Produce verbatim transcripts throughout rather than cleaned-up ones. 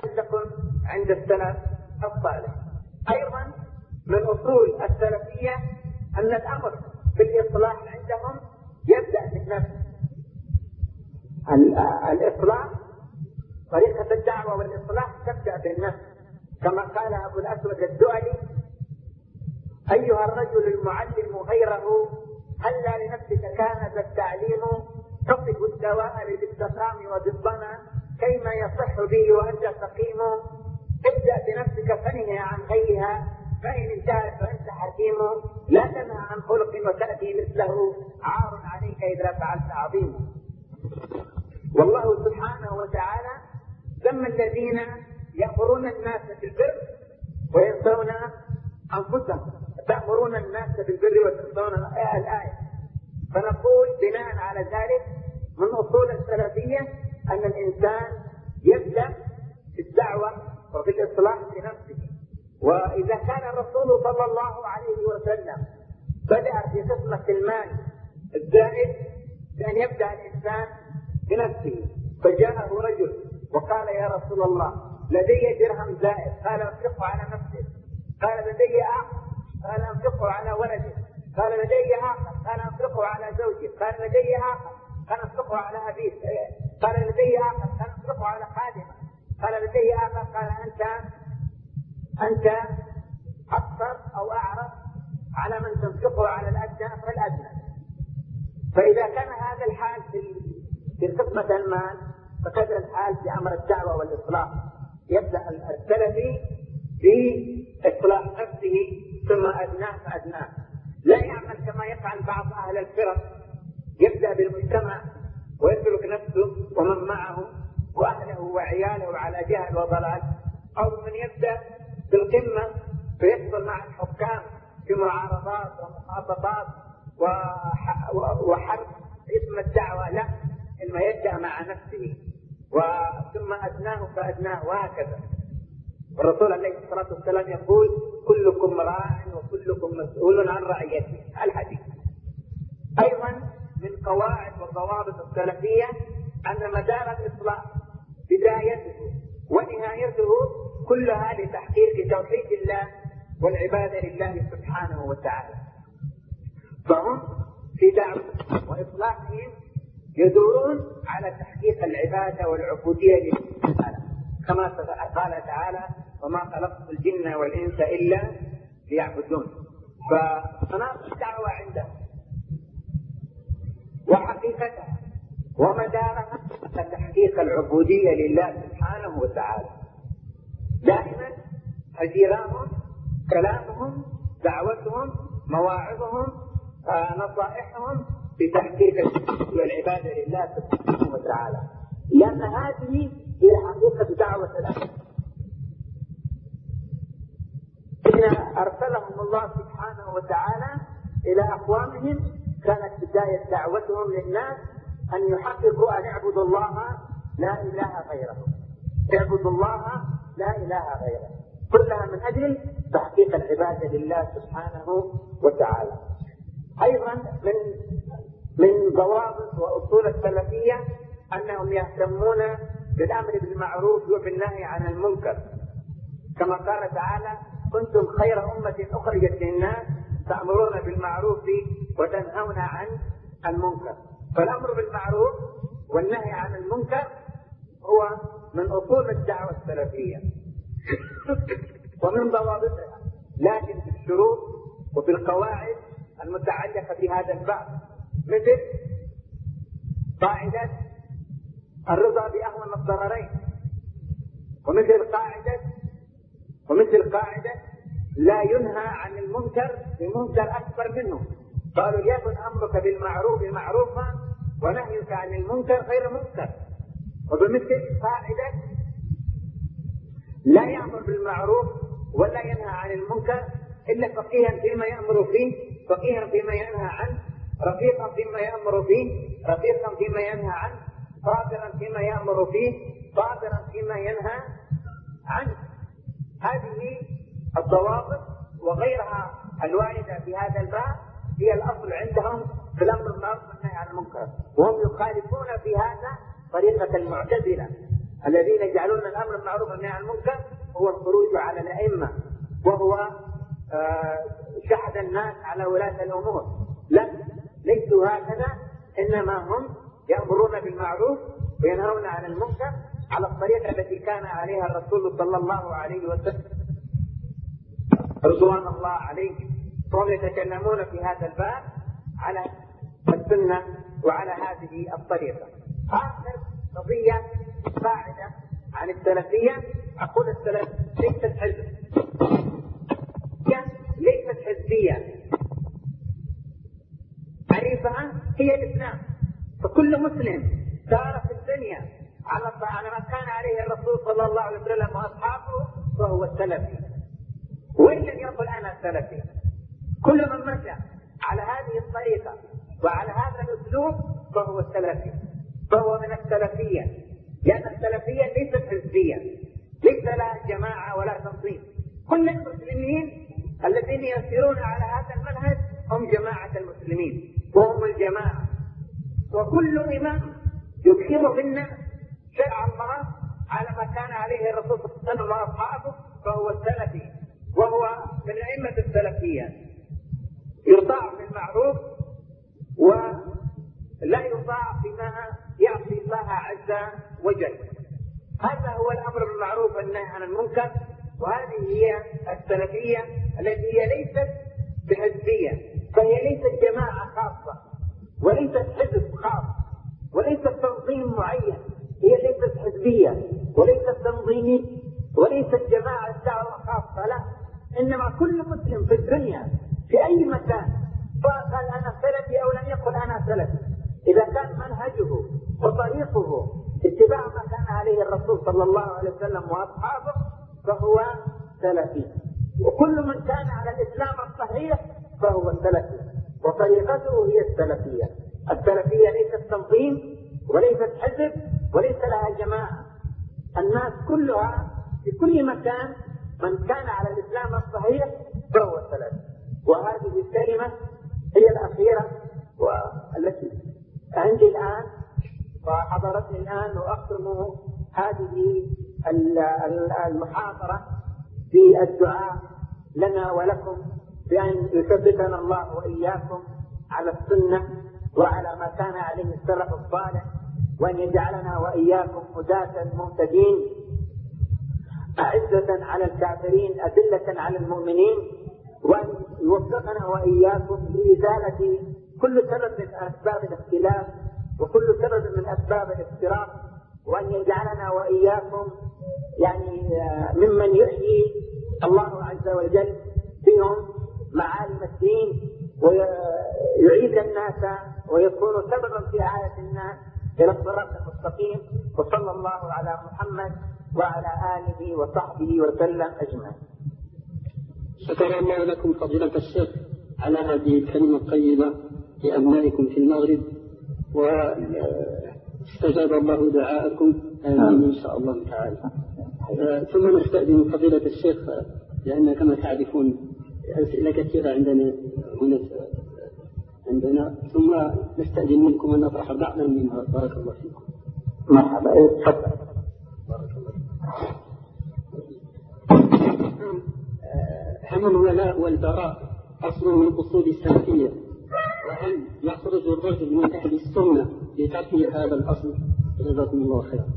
تكن عند السلف الصالح. أيضا من أصول السلفية أن الأمر بالإصلاح عندهم يبدأ بالنفس. الإصلاح طريقة الدعوة والإصلاح تبدأ بالنفس، كما قال أبو الأسود الدؤلي: أيها الرجل المعلم غيره هلا لنفسك كان ذا التعليم، تصف الدواء للسقام وضدنا كيما يصح به وأنت سقيم، ابدأ بنفسك فانهي عن غيرها فإن انتهت فأنت حكيم، لا تنهى عن خلق وتأتي مثله عار عليك إذا فعلت عظيم. والله سبحانه وتعالى سمى الذين يأمرون الناس بالبر وينسون أنفسهم، تأمرون الناس بالبر وتنسون الآية. فنقول بناء على ذلك من أصول السلفية أن الإنسان يبدأ بالدعوة وفي الإصلاح بنفسه. وإذا كان الرسول صلى الله عليه وسلم بدأ في قسمة المال الزائد بأن يبدأ الإنسان بنفسه، فجاءه رجل وقال: يا رسول الله لدي درهم زائد، قال: انفقه على نفسك. قال: لدي آخر، قال: انفقه على ولدك. قال: لدي آخر، قال: انفقه على زوجك. قال: لدي آخر، قال: انفقه على أبيك. قال: لدي آخر، قال: انفقه على خادمك. قال: لدي آخر، قال: أنت أنت أكثر أو أعرف على من تنفقه على الأدنى فالأدنى. فإذا كان هذا الحال في قسمة المال فكذا الحال في أمر الدعوة والإصلاح. يبدأ السلفي بإصلاح نفسه ثم أدناه فأدناه، لا يعمل كما يفعل بعض أهل الفرق، يبدأ بالمجتمع ويترك نفسه ومن معه وأهله وعياله على جهل وضلال، أو من يبدأ بالقمة فيدخل مع الحكام في معارضات ومخاطبات وحرب اسم الدعوة. لا، إنما يبدأ مع نفسه وثم أدناه فأدناه وهكذا. الرسول عليه الصلاة والسلام يقول: كلكم راع وكلكم مسؤول عن رعيته، الحديث. أيضا من قواعد وضوابط السلفية أن مدار الإصلاح بدايته ونهايته كلها لتحقيق توحيد الله والعبادة لله سبحانه وتعالى. فهم في دعوة وإصلاحهم يدورون على تحقيق العبادة والعبودية لله تعالى، كما قال تعالى: وما خلقت الجن والإنس إلا ليعبدون. فمناط الدعوة عندهم وحقيقتها ومدارها تحقيق العبودية لله سبحانه وتعالى. دائما حديثهم، كلامهم، دعوتهم، مواعظهم، آه، نصائحهم بتحقيق العبادة لله سبحانه وتعالى، لأن هذه هي حقيقة دعوة الأمة. إن أرسلهم الله سبحانه وتعالى إلى أقوامهم كانت بداية دعوتهم للناس أن يحققوا أن يعبدوا الله لا إله غيره، اعبدوا الله لا إله غيره، كلها من أجل تحقيق العبادة لله سبحانه وتعالى. أيضا من من ضوابط وأصول السلفية أنهم يهتمون بالأمر بالمعروف وبالنهي عن المنكر، كما قال تعالى: كنتم خير أمة أخرجت للناس تأمرون بالمعروف وتنهون عن المنكر. فالأمر بالمعروف والنهي عن المنكر هو من أصول الدعوة السلفية ومن ضوابطها، لكن في الشروط وفي القواعد المتعلقة بهذا الباب، مثل قاعدة الرضا بأهون الضررين، ومثل قاعدة ومثل قاعدة لا ينهى عن المنكر بمنكر أكبر منه. قالوا: يكن أمرك بالمعروف معروفا ونهيك عن المنكر غير منكر. وبمثل قاعدة لا يأمر بالمعروف ولا ينهى عن المنكر إلا فقيها فيما يأمر فيه، فقيها فيما ينهى عنه، رفيقا فيما يأمر فيه، رفيقا فيما ينهى عنه، صابرا فيما يأمر فيه، صابرا فيما ينهى عنه. هذه الضوابط وغيرها الواردة في هذا الباب هي الأصل عندهم في الأمر بالمعروف والنهي عن المنكر، وهم يخالفون في هذا طريقة المعتزلة الذين يجعلون الأمر بالمعروف والنهي عن المنكر هو الخروج على الأئمة، وهو شحذ الناس على ولاة الأمور. لا، ليسوا هكذا، إنما هم يأمرون بالمعروف وينهون عن المنكر على الطريقة التي كان عليها الرسول صلى الله عليه وسلم رضوان الله عليه، وهم يتكلمون في هذا الباب على السنة وعلى هذه الطريقة. آخر قضية قاعدة عن السلفية، أقول السلف ليست حزب، ليست حزبية، تعريفها هي الإسلام. فكل مسلم سار في الدنيا على ما كان عليه الرسول صلى الله عليه وسلم وأصحابه فهو السلفي، وإن لم يقل أنا سلفي. كل من مشى على هذه الطريقة وعلى هذا الأسلوب فهو السلفي، فهو من السلفية، لأن السلفية ليست حزبية، ليس لها جماعة ولا تنظيم. كل المسلمين الذين يسيرون على هذا المنهج هم جماعة المسلمين وهم الجماعة. وكل إمام يدخل منا شرع الله على ما كان عليه الرسول صلى الله عليه وسلم وأصحابه فهو السلفي، وهو من أئمة السلفية. يطاع في المعروف ولا يطاع فيما يعصي الله عز وجل. هذا هو الأمر بالمعروف والنهي عن المنكر، وهذه هي السلفية التي هي ليست بحزبية، فهي ليست جماعة خاصة وليست حزب خاص وليست تنظيم معين، هي ليست حزبية وليست تنظيمي وليست جماعة دعوة خاصة، لا، إنما كل مسلم في الدنيا في أي مكان سواء قال أنا سلفي أو لم يقل أنا سلفي، إذا كان منهجه وطريقه اتباع ما كان عليه الرسول صلى الله عليه وسلم وأصحابه فهو سلفي. وكل من كان على الإسلام الصحيح فهو سلفي، وطريقته هي السلفية. السلفية ليست تنظيم وليست حزب وليس لها جماعة، الناس كلها في كل مكان من كان على الإسلام الصحيح فهو سلفي. وهذه الكلمة هي الأخيرة والتي عندي الآن وحضرتني الآن، وأختم هذه المحاضرة بالدعاء لنا ولكم بأن يثبتنا الله وإياكم على السنة وعلى ما كان عليه السلف الصالح، وأن يجعلنا وإياكم هداة مهتدين، أعزة على الكافرين أذلة على المؤمنين، وأن يوفقنا وإياكم لإزالة كل سبب من أسباب الاختلاف وكل سبب من أسباب الافتراق، وأن يجعلنا وإياكم يعني ممن يحيي الله عز وجل بهم معالم الدين ويعيد الناس ويكون سببا في إعادة الناس إلى الصراط المستقيم. وصلى الله على محمد وعلى آله وصحبه وسلم أجمعين. شكر الله لكم فضيلة الشيخ على هذه الكلمة الطيبة لأبنائكم في المغرب، واستجاب الله دعاءكم آمين إن شاء الله تعالى. ثم نستأذن فضيلة الشيخ لأن كما تعرفون أسئلة كثيرة عندنا هنا عندنا، ثم نستأذن منكم أن نطرح بعضا منها. بارك الله فيكم. مرحبا، تفضل. بارك الله فيكم. هم الولاء والبراء أصل من أصول السلفية، وهل يخرج الرجل من أهل السنة لترك هذا الأصل؟ جزاكم الله خيرا.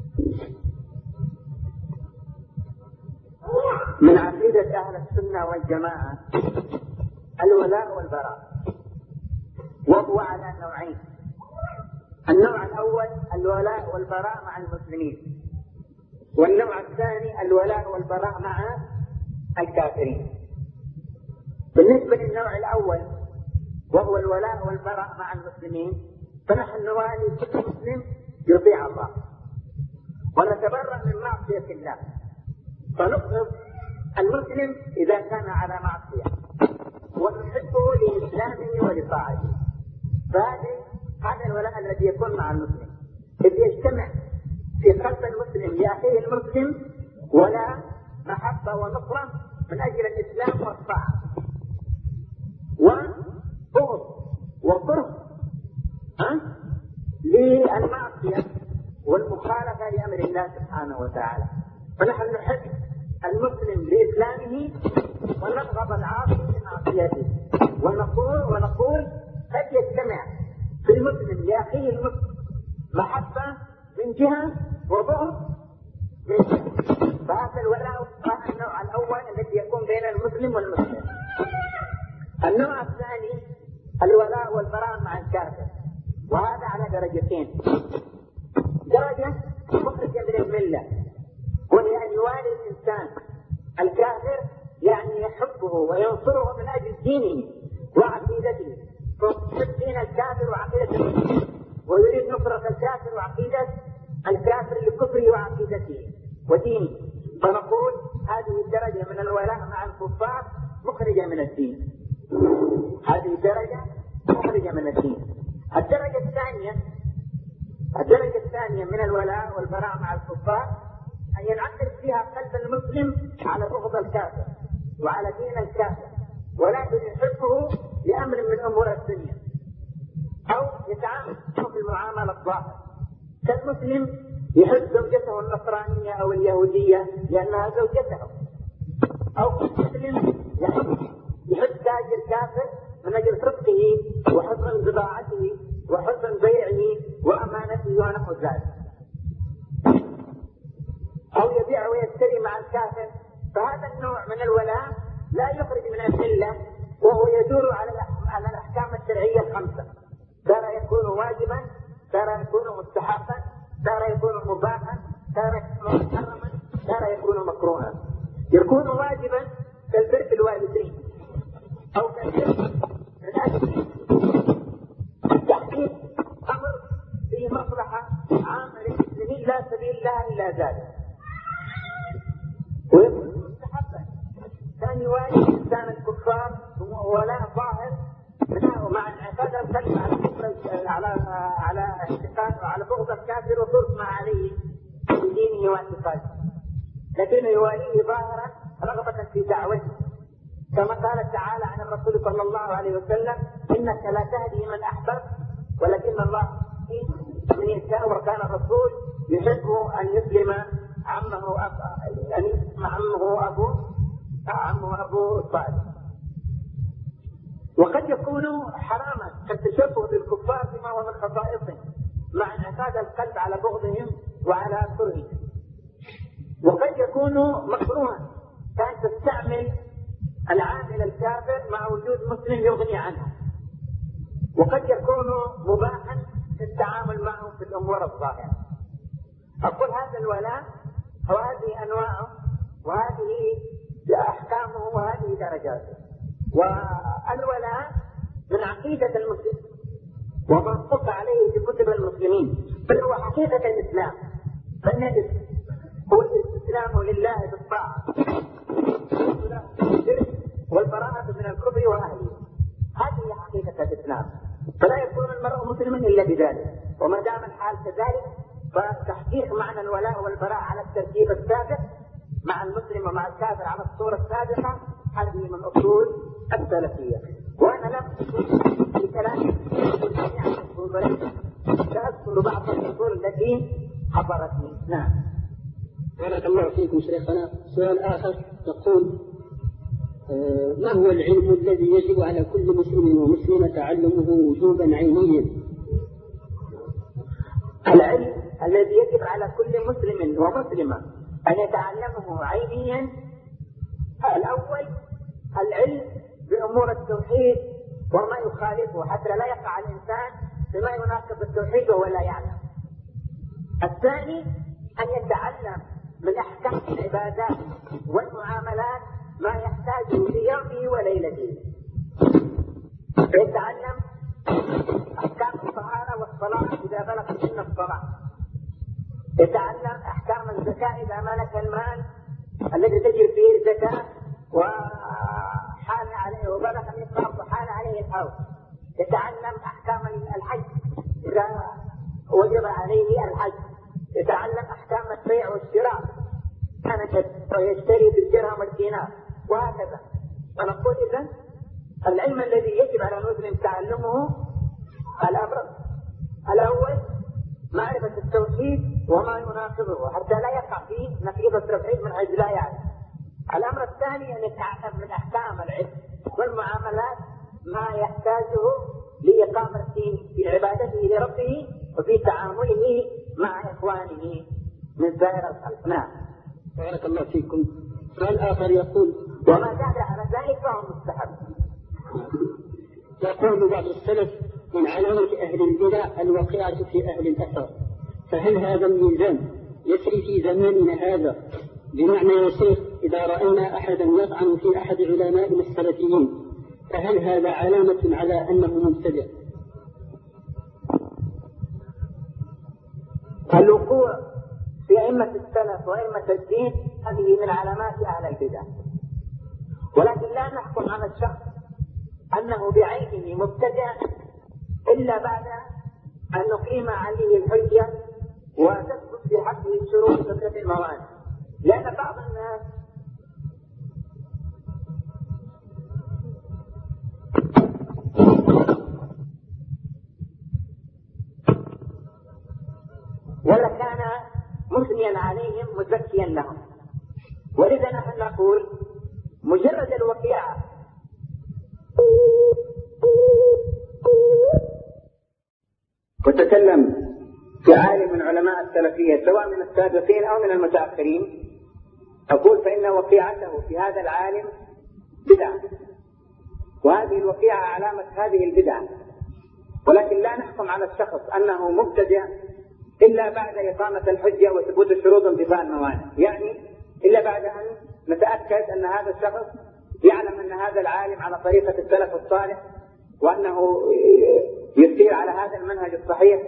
من عقيدة أهل السنة والجماعة الولاء والبراء، وهو على نوعين. النوع الأول الولاء والبراء مع المسلمين، والنوع الثاني الولاء والبراء مع الكافرين. بالنسبة للنوع الأول وهو الولاء والبراء مع المسلمين، فنحن نوالي كل مسلم يطيع الله ونتبرأ من معصية الله، فنبغض المسلم إذا كان على معصية ونحبه لإسلامه ولطاعته. فهذا هذا الولاء الذي يكون مع المسلم، إذ يجتمع في قلب المسلم لأخيه المسلم ولا محبة ونصرة من أجل الإسلام والطاعة، وبغض وكره للمعصية والمخالفة لأمر الله سبحانه وتعالى. فنحن نحب المسلم لإسلامه ونبغض العاصي لمعصيته، ونقول ونقول قد يجتمع في المسلم لأخيه المسلم محبة من جهة وبغض من جهة. فهذا الولاء النوع الأول الذي يكون بين المسلم والمسلم. النوع الثاني الولاء والبراء مع الكافر، وهذا على درجتين. درجة مخرجة من الملة، وهي أن يوالي الإنسان الكافر، يعني يحبه وينصره من أجل دينه وعقيدته، فيحب دين الكافر وعقيدة المسلم، ويريد نصرة الكافر وعقيدة الكافر لكفره وعقيدته ودينه. فنقول هذه الدرجة من الولاء مع الكفار مخرجة من الدين. هذه الدرجة مخرجة من الدين. الدرجة الثانية الدرجة الثانية من الولاء والبراء مع الكفار أن ينعكس فيها قلب المسلم على بغض الكافر وعلى دين الكافر، ولكن يحبه لأمر من أمور الدنيا، أو يتعامل في المعاملة الظاهرة. كالمسلم يحب زوجته النصرانية أو اليهودية لأنها زوجته، أو كالمسلم يحب يحب تاجر كافر من أجل صدقه وحسن بضاعته وحسن بيعه وأمانته ونحو ذلك، أو يبيع ويشتري مع الكافر. فهذا النوع من الولاء لا يخرج من الملة، وهو يدور على على الأحكام الشرعية الخمسة. ترى يكون واجبا، ترى يكون مستحقا، ترى يكون مباحا، ترى يكون محرما، ترى يكون مكروها. يكون واجبا كالبر بالوالدين، أو كالبر بالأهل، تحقيق أمر فيه مصلحة عامة للمسلمين لا سبيل لها إلا ذلك. ويكون مستحبا كان يواجه إنسان الكفار ولا ظاهر مع انعقاد القلب على على على اعتقاد وعلى بغض الكافر وصرف ما عليه بدينه واعتقاده، لكنه يواليه ظاهرا رغبة في دعوته، كما قال تعالى عن الرسول صلى الله عليه وسلم: إنك لا تهدي من أحببت ولكن الله من يشاء. وكان الرسول يحب أن يسلم عمه أب... أن يسلم عمه أبوه عمه أبوه صالح. وقد يكون حراما كالتشبه بالكفار بما هو من خصائصهم مع انعقاد القلب على بغضهم وعلى كرههم. وقد يكون مكروها كان تستعمل العامل الكافر مع وجود مسلم يغني عنه. وقد يكون مباحا في التعامل معه في الامور الظاهره. اقول هذا الولاء وهذه انواعه وهذه احكامه وهذه درجاته. والولاء من عقيدة المسلم وما نص عليه في كتب المسلمين، بل هو حقيقة الإسلام. فإن هو الاستسلام لله بالطاعة والبراءة من الكفر وأهله. هذه حقيقة الإسلام. فلا يكون المرء مسلما إلا بذلك. وما دام الحال كذلك فتحقيق معنى الولاء والبراء على الترتيب السابق مع المسلم ومع الكافر على الصورة السابقة هذه من أصول السلفية. وأنا لم في كلامي سأذكر بعض الأصول التي حضرتني. نعم. بارك الله فيكم شيخنا. سؤال آخر يقول: آه ما هو العلم الذي يجب على كل مسلم ومسلمة تعلمه وجوبا عينيا؟ العلم الذي يجب على كل مسلم ومسلمة أن يتعلمه عينيا: الأول العلم بأمور التوحيد وما يخالفه حتى لا يقع الإنسان بما يناقض التوحيد وهو لا يعلم. الثاني أن يتعلم من أحكام العبادات والمعاملات ما يحتاجه في يومه وليلته، يتعلم أحكام الطهارة والصلاة إذا بلغ سن الصلاة، يتعلم أحكام الزكاة إذا ملك المال الذي تجري فيه الزكاة وحال عليه وبلغ النصاب وحال عليه الحول، يتعلم أحكام الحج إذا وجب عليه الحج، يتعلم أحكام البيع والشراء كان يشتري بالدرهم والدينار وهكذا. فنقول إذن العلم الذي يجب على المسلم تعلمه: الأمر الأول معرفة التوحيد وما يناقضه حتى لا يقع فيه نقيض التوحيد من حيث لا يعلم. الأمر الثاني أن يتعلم من أحكام العلم والمعاملات ما يحتاجه لإقامة في عبادته لربه وفي تعامله مع إخوانه من سائر الخلق. نعم. بارك الله فيكم. سؤال آخر يقول: وما زاد على ذلك فهو مستحب. يقول بعض السلف: من علامة أهل البدع الوقيعة في أهل الأثر، فهل هذا الميزان يسري في زماننا هذا؟ بمعنى يا شيخ، إذا رأينا أحدا يطعن في أحد علماء السلفيين فهل هذا علامة على أنه مبتدع؟ الوقوع في أئمة السلف وأئمة الدين هذه من علامات أهل البدع، ولكن لا نحكم على الشخص أنه بعينه مبتدع إلا بعد أن نقيم عليه الحجة وتثبت في حقه الشروط وتثبت الموانع. لأن بعض الناس ولا كان مثنيا عليهم مزكيا لهم، ولذا نحن نقول مجرد الوقيعة وتكلم في عالم من علماء السلفية سواء من السابقين أو من المتأخرين، أقول فإن وقيعته في هذا العالم بدعة، وهذه الوقيعة علامة هذه البدعة، ولكن لا نحكم على الشخص أنه مبتدع إلا بعد إقامة الحجة وثبوت الشروط وانتفاء الموانع، يعني إلا بعد أن نتأكد أن هذا الشخص يعلم أن هذا العالم على طريقة السلف الصالح وأنه يسير على هذا المنهج الصحيح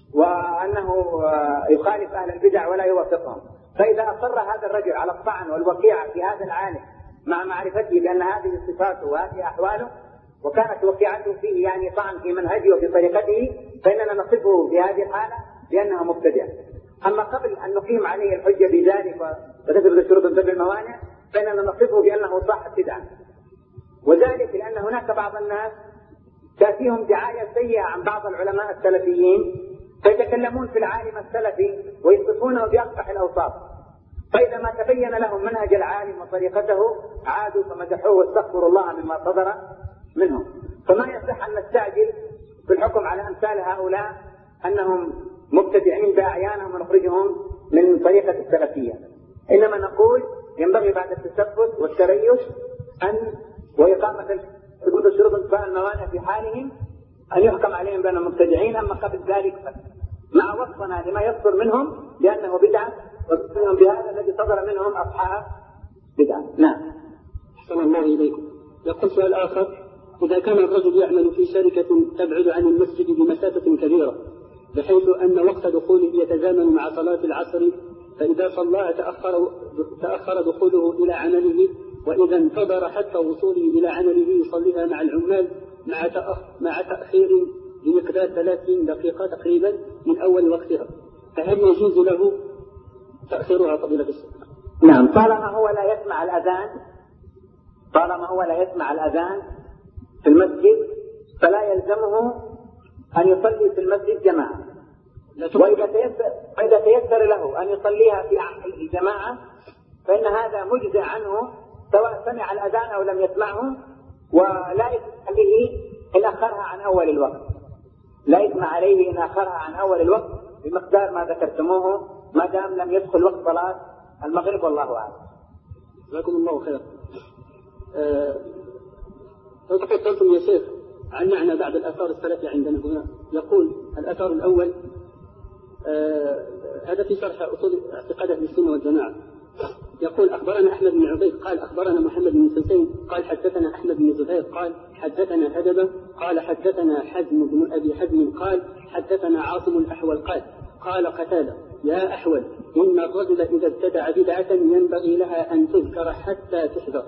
وأنه يخالف أهل البدع ولا يوافقهم. فإذا أصر هذا الرجل على الطعن والوقيعة في هذا العالم مع معرفته بأن هذه صفاته وهذه أحواله وكانت وقيعته فيه يعني طعن في منهجه وفي طريقته، فإننا نصفه في هذه الحالة بأنه مبتدع. أما قبل أن نقيم عليه الحجة بذلك وتثبت الشروط وتنتفي الموانع فإننا نصفه بأنه صاحب بدعة، وذلك لأن هناك بعض الناس تأتيهم دعاية سيئة عن بعض العلماء السلفيين فيتكلمون في العالم السلفي ويصفونه بأقبح الأوصاف، فإذا ما تبين لهم منهج العالم وطريقته عادوا فمدحوه واستغفروا الله مما صدر منهم. فما يصح أن نستعجل في الحكم على أمثال هؤلاء أنهم مبتدعين بأعيانهم ونخرجهم من طريقة السلفية، إنما نقول ينبغي بعد التثبت والتريث أن وإقامة ثبوت الشروط وانتفاء الموانع في حالهم أن يحكم عليهم بأنهم مبتدعين. أما قبل ذلك مع وصفنا لما يصدر منهم لأنه بدعة وصفهم بهذا الذي صدر منهم أصحاب بدعة. نعم. أحسن الله إليكم. يقول سؤال آخر: إذا كان الرجل يعمل في شركة تبعد عن المسجد بمسافة كبيرة بحيث أن وقت دخوله يتزامن مع صلاة العصر، فإذا صلاها تأخر, تأخر دخوله إلى عمله، وإذا انتظر حتى وصوله إلى عمله يصليها مع العمال مع مع تأخير بمقدار ثلاثين دقيقة تقريبا من أول وقتها، فهل يجوز له تأخيرها فضيلة الشيخ؟ نعم، طالما هو لا يسمع الأذان طالما هو لا يسمع الأذان في المسجد فلا يلزمه أن يصلي في المسجد جماعة، وإذا تيسر, وإذا تيسر له أن يصليها في الجماعة فإن هذا مجزئ عنه سواء سمع الأذان أو لم يسمعه، ولا يسمع عليه إن أخرها عن أول الوقت لا يسمع عليه إن أخرها عن أول الوقت بمقدار ما ذكرتموه ما دام لم يدخل وقت صلاة المغرب، والله أعلم. جزاكم الله خير. لو تفضلتم يا شيخ عن معنى بعض الآثار السلفية عندنا هنا. يقول الأثر الأول آه هذا في شرح أصول اعتقاد أهل السنة والجماعة. يقول: أخبرنا أحمد بن عبيد قال أخبرنا محمد بن حسين قال حدثنا أحمد بن زهير قال حدثنا هدبة قال حدثنا حزم بن أبي حزم قال حدثنا عاصم الأحول قال قال قتادة: يا أحول، إن الرجل إذا ابتدع بدعة ينبغي لها أن تذكر حتى تحذر.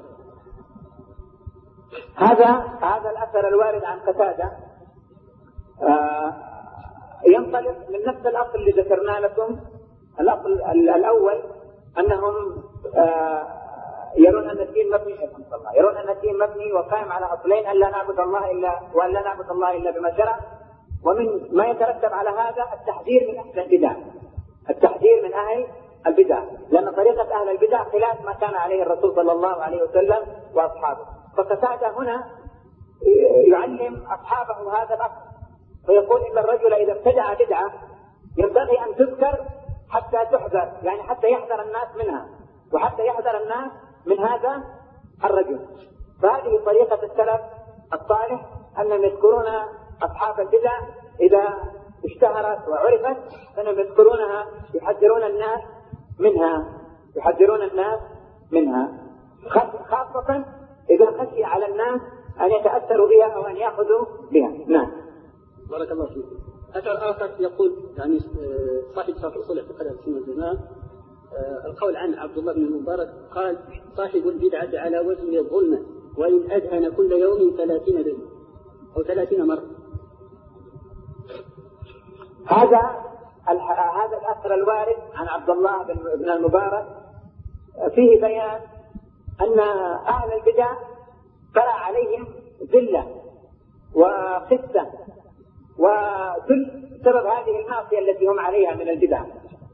هذا هذا الأثر الوارد عن قتادة آه ينطلق من نفس الأصل اللي ذكرنا لكم. الأصل الأول أنهم آه يرون أن الدين مبني يرون أن الدين مبني وقائم على أصلين: أن لا نعبد الله إلا وأن لا نعبد الله إلا بما شرع، ومن ما يترتب على هذا التحذير من أهل البدع، التحذير من أهل البدع، لأن طريقة أهل البدع خلاف ما كان عليه الرسول صلى الله عليه وسلم وأصحابه. فقتادة هنا يعلم أصحابه هذا الأمر، فيقول إن الرجل إذا ابتدع بدعة ينبغي أن تذكر حتى تحذر، يعني حتى يحذر الناس منها وحتى يحذر الناس من هذا الرجل. فهذه طريقة السلف الصالح، أنهم يذكرون أصحاب البدع إذا اشتهرت وعرفت أنهم يذكرونها، يحذرون الناس منها يحذرون الناس منها خاصة إذا خشي على الناس أن يتأثروا بها أو أن يأخذوا بها. نعم. بارك الله فيك. أثر آخر يقول يعني صاحب شرح أصول اعتقاد أهل السنة والجماعة، القول عن عبد الله بن المبارك قال: صاحب البدعة على وجه الظلمة وإن أدهن كل يوم ثلاثين دهن أو ثلاثين مرة. هذا هذا الأثر الوارد عن عبد الله بن المبارك فيه بيان أن أهل البدع ترى عليهم ذلة وخسة وذل بسبب هذه المعصية التي هم عليها من البدع،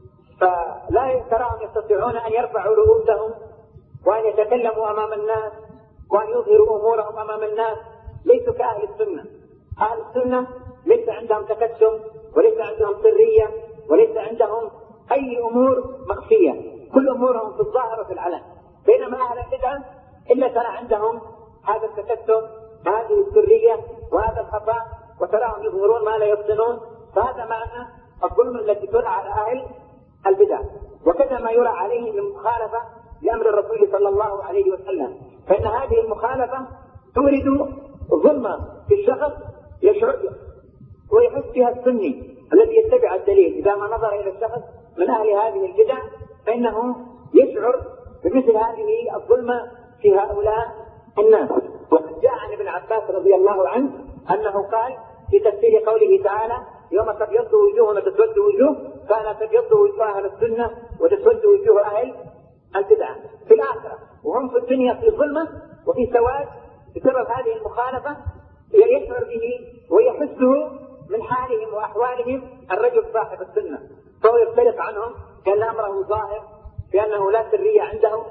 فلا تراهم يستطيعون أن يرفعوا رؤوسهم وأن يتكلموا أمام الناس وأن يظهروا أمورهم أمام الناس. ليسوا كأهل السنة. أهل السنة ليس عندهم تكتم وليس عندهم سرية وليس عندهم أي أمور مخفية، كل أمورهم في الظاهر وفي العلن. بينما أهل البدع إلا ترى عندهم هذا التكتم وهذه السرية وهذا الخفاء، وتراهم يظهرون ما لا يبطنون. فهذا معنى الظلم التي ترى على أهل البدع، وكذا ما يرى عليهم المخالفة لأمر الرسول صلى الله عليه وسلم، فإن هذه المخالفة تورد ظلما في الشخص يشعر ويحس بها السني الذي يتبع الدليل. إذا ما نظر إلى الشخص من أهل هذه البدع فإنه يشعر بمثل هذه الظلمة في هؤلاء الناس. وقد جاء عن ابن عباس رضي الله عنه أنه قال في تفسير قوله تعالى: يوم تبيض وجوه وتسود وجوه، كان تبيض وجوه أهل السنة وتسود وجوه أهل البدع في الآخرة، وهم في الدنيا في ظلمة وفي سواد بسبب هذه المخالفة يشعر به ويحسه من حالهم وأحوالهم الرجل صاحب السنة، فهو يختلف عنهم كأن أمره ظاهر، كأنه لا سرية عنده،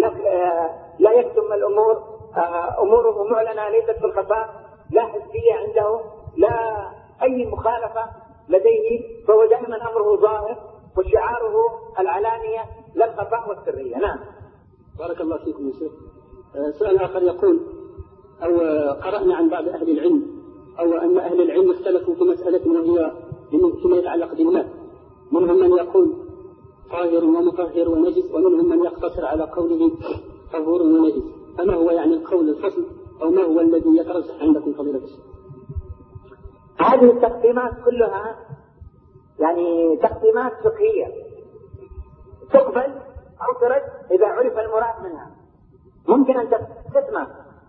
لا يكتم الأمور، أموره معلنة ليست في الخفاء، لا حسية عنده، لا أي مخالفة لديه، فهو دائما أمره ظاهر وشعاره العلانية لا الخفاء والسرية. نعم. بارك الله فيكم يا شيخ. سؤال آخر يقول: أو قرأنا عن بعض أهل العلم أو أن أهل العلم اختلفوا في مسألة وهي فيما يتعلق بالماء، منهم من يقول طاهر ومطهر ونجس، ومنهم من يقتصر على قوله طهور ونجس، فما هو يعني القول الفصل أو ما هو الذي يترجح عندكم فضيلة الشيخ؟ هذه التقسيمات كلها يعني تقسيمات فقهية تقبل أو ترد إذا عرف المراد منها. ممكن أن تقسم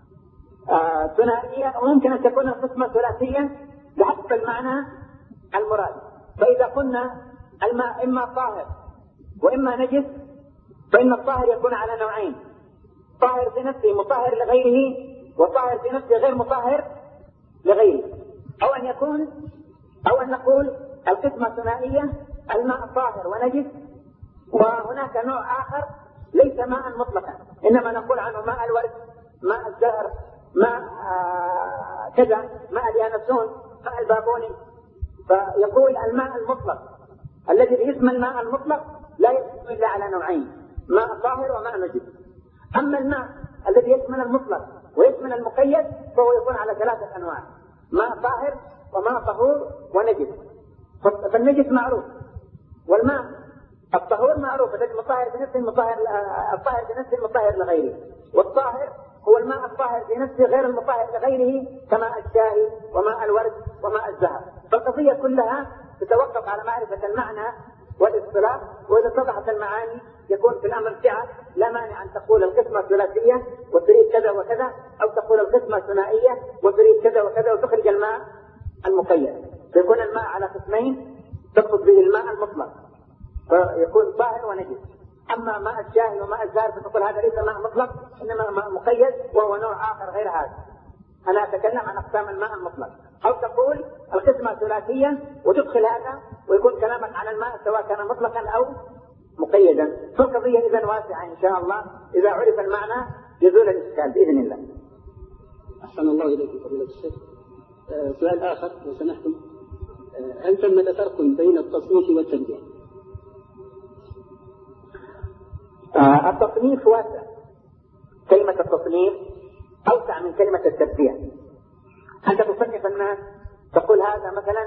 آه ثنائية وممكن أن تكون قسمة ثلاثية بحسب المعنى المراد. فإذا قلنا الماء إما طاهر وإما نجس، فإن الطاهر يكون على نوعين: طاهر في نفسه مطهر لغيره، وطاهر في نفسه غير مطهر لغيره. أو أن يكون أو أن نقول القسمة ثنائية: الماء طاهر ونجس، وهناك نوع آخر ليس ماء مطلقا، إنما نقول عنه ماء الورد، ماء الزهر، ماء آه كذا، ماء اليانسون، ماء البابوني. فيقول الماء المطلق الذي باسم الماء المطلق لا يقسم إلا على نوعين: ماء طاهر وماء نجس. أما الماء الذي يشمل المطلق ويشمل المقيد فهو يكون على ثلاثة أنواع: ماء طاهر وماء طهور ونجس. فالنجس معروف، والماء الطهور معروف، الذي مطهر بنفسه المطهر الطاهر بنفسه المطهر لغيره، والطاهر هو الماء الطاهر بنفسه غير المطهر لغيره كماء الشاي وماء الورد وماء الزهر. فالقضية كلها تتوقف على معرفة المعنى والاصطلاح، وإذا اتضحت المعاني يكون في الأمر سعة. لا مانع أن تقول القسمة ثلاثية وتريد كذا وكذا، أو تقول القسمة ثنائية وتريد كذا وكذا وتخرج الماء المقيد، فيكون الماء على قسمين تقصد به الماء المطلق فيكون طاهر ونجس. أما ماء الشاي وماء الزهر فتقول هذا ليس ماء مطلق إنما ماء مقيد وهو نوع آخر غير هذا. أنا أتكلم عن أقسام الماء المطلق. أو تقول القسمة ثلاثية وتدخل هذا ويكون كلامك عن الماء سواء كان مطلقا أو مقيدا. فالقضية إذن واسعة إن شاء الله، إذا عرف المعنى يزول الإشكال بإذن الله. أحسن الله إليكم فضيلة الشيخ. آه سؤال آخر لو سمحتم، آه هل ثمة فرق بين التصنيف والتبديع؟ آه التصنيف واسع، كلمة التصنيف أوسع من كلمة التبديع. أنت تصنف الناس تقول هذا مثلا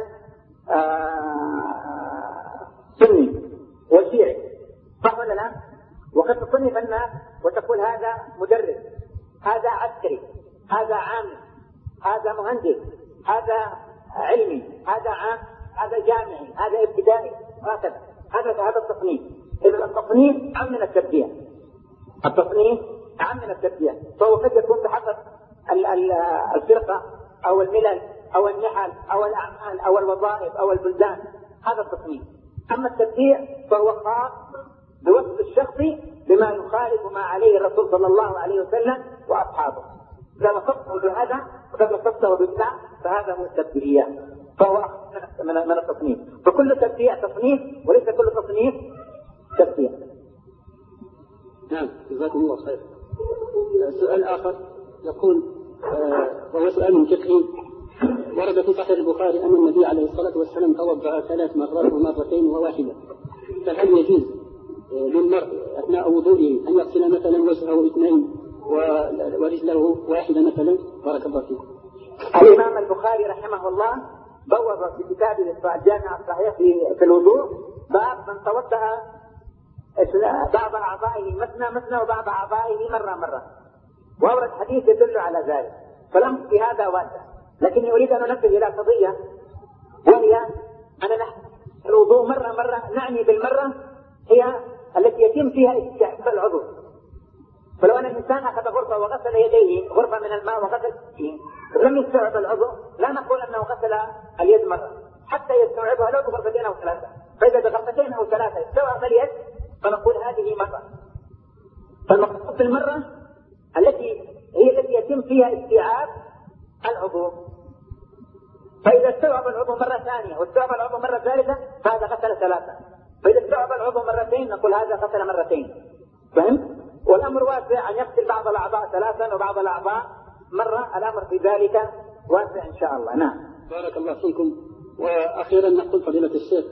آه سني وشيعي، صح ولا لا؟ وقد تصنف الناس وتقول هذا مدرس، هذا عسكري، هذا عامل، هذا مهندس، هذا علمي، هذا عام، هذا جامعي، هذا ابتدائي، وهكذا. هذا هذا التصنيف. إذا التصنيف عام من التبديع. التصنيف عام من التبديع، فهو قد يكون بحسب الفرقة أو الملل أو النحل أو الأعمال أو الوظائف أو البلدان، هذا التصنيف. أما التبديع فهو خاص بوصف الشخص بما يخالف ما عليه الرسول صلى الله عليه وسلم وأصحابه. إذا وصفته بهذا وقد وصفته بالبدع فهذا هو التبديع، فهو من من التصنيف. فكل تبديع تصنيف وليس كل تصنيف تبديع. نعم، جزاكم الله خير. سؤال آخر يقول آه وهو سؤال فقهي. ورد في صحيح البخاري أن النبي عليه الصلاة والسلام توضأ ثلاث مرات ومرتين وواحدة، فهل يجوز للمرء أثناء وضوئه أن يغسل مثلا وجهه اثنين ورجله واحدة مثلا؟ بارك الله فيكم. الإمام البخاري رحمه الله بوّب في كتابه الجامع الصحيح في, في الوضوء باب من توضأ بعض أعضائه مثنى مثنى وبعض أعضائه مرة مرة، وأورد حديث يدل على ذلك، فلم في هذا واسع. لكني أريد أن أنبه إلى قضية، وهي أننا الوضوء مرة مرة نعني بالمرة هي التي يتم فيها استعمال العضو. فلو أن الإنسان أخذ غرفة وغسل يديه غرفة من الماء وغسل فيه لم يستوعب العضو، لا نقول أنه غسل اليد مرة حتى يستوعبها لو بغرفتين أو ثلاثة. فإذا بغرفتين أو ثلاثة استوعب اليد فنقول هذه مرة. فالمقصود بالمرة التي هي التي يتم فيها استيعاب العضو. فإذا استوعب العضو مرة ثانية واستوعب العضو مرة ثالثة فهذا غسل ثلاثة. فإذا استوعب العضو مرتين نقول هذا غسل مرتين. فهمت؟ والأمر واسع أن يغسل بعض الأعضاء ثلاثا وبعض الأعضاء مرة، الأمر في ذلك واسع إن شاء الله. نعم. بارك الله فيكم. وأخيرا نقول فضيلة الشيخ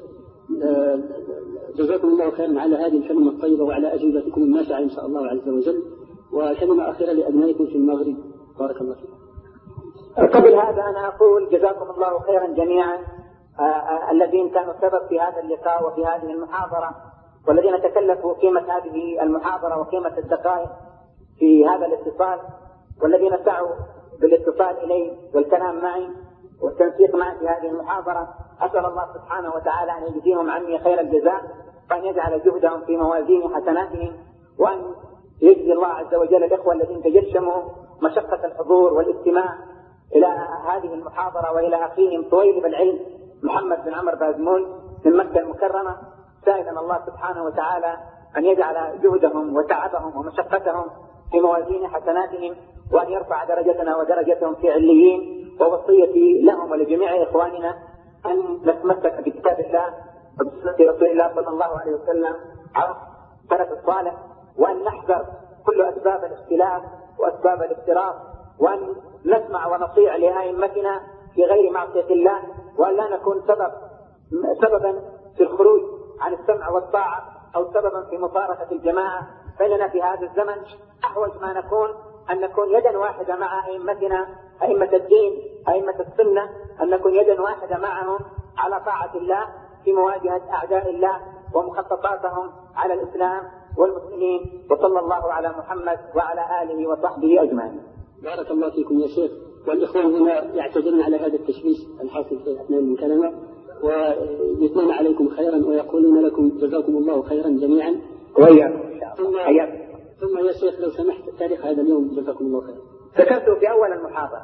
جزاكم الله خيرا على هذه الكلمة الطيبة وعلى أجوبتكم النافعة إن شاء الله عز وجل. وكلمة أخيرة لأبنائكم في المغرب، بارك الله فيكم. قبل هذا أنا أقول جزاكم الله خيرا جميعا الذين كانوا سبب في هذا اللقاء وفي هذه المحاضرة، والذين تكلفوا قيمة هذه المحاضرة وقيمة الدقائق في هذا الاتصال، والذين سعوا بالاتصال إلي والكلام معي والتنسيق معي في هذه المحاضرة. أسأل الله سبحانه وتعالى أن يجزيهم عني خير الجزاء، وأن يجعل جهدهم في موازين حسناتهم، وأن يجزي الله عز وجل الإخوة الذين تجشموا مشقة الحضور والاستماع إلى هذه المحاضرة وإلى أخيهم طويل بالعلم محمد بن عمر بازمول من مكة المكرمة، سائلا الله سبحانه وتعالى أن يجعل جهدهم وتعبهم ومشقتهم في موازين حسناتهم، وأن يرفع درجتنا ودرجتهم في عليين. ووصيتي لهم ولجميع إخواننا أن نتمسك بكتاب الله وبسنة رسول الله صلى الله عليه وسلم على السلف الصالح، وأن نحذر كل أسباب الاختلاف وأسباب الافتراق، وأن نسمع ونطيع لأئمتنا في غير معصية الله، وأن لا نكون سبب سببا في الخروج عن السمع والطاعة أو سببا في مفارقة الجماعة. فإننا في هذا الزمن أحوج ما نكون أن نكون يدا واحدة مع أئمتنا، أئمة الدين، أئمة السنة، أن نكون يدا واحدة معهم على طاعة الله في مواجهة أعداء الله ومخططاتهم على الإسلام والمسلمين. وصلى الله على محمد وعلى آله وصحبه أجمعين. بارك الله فيكم يا شيخ. والإخوان هنا يعتذرون على هذا التشويش الحاصل في أثناء المكالمة، ويثنون عليكم خيرا ويقولون لكم جزاكم الله خيرا جميعا. وإياكم. ثم, ثم يا شيخ لو سمحت تاريخ هذا اليوم جزاكم الله خيرا. ذكرته في أول المحاضرة.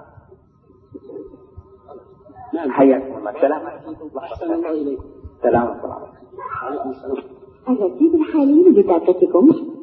نعم. حياكم الله. السلام عليكم. أحسن الله إليكم. سلام الله. عليكم السلام. الرصيد الحالي لبطاقتكم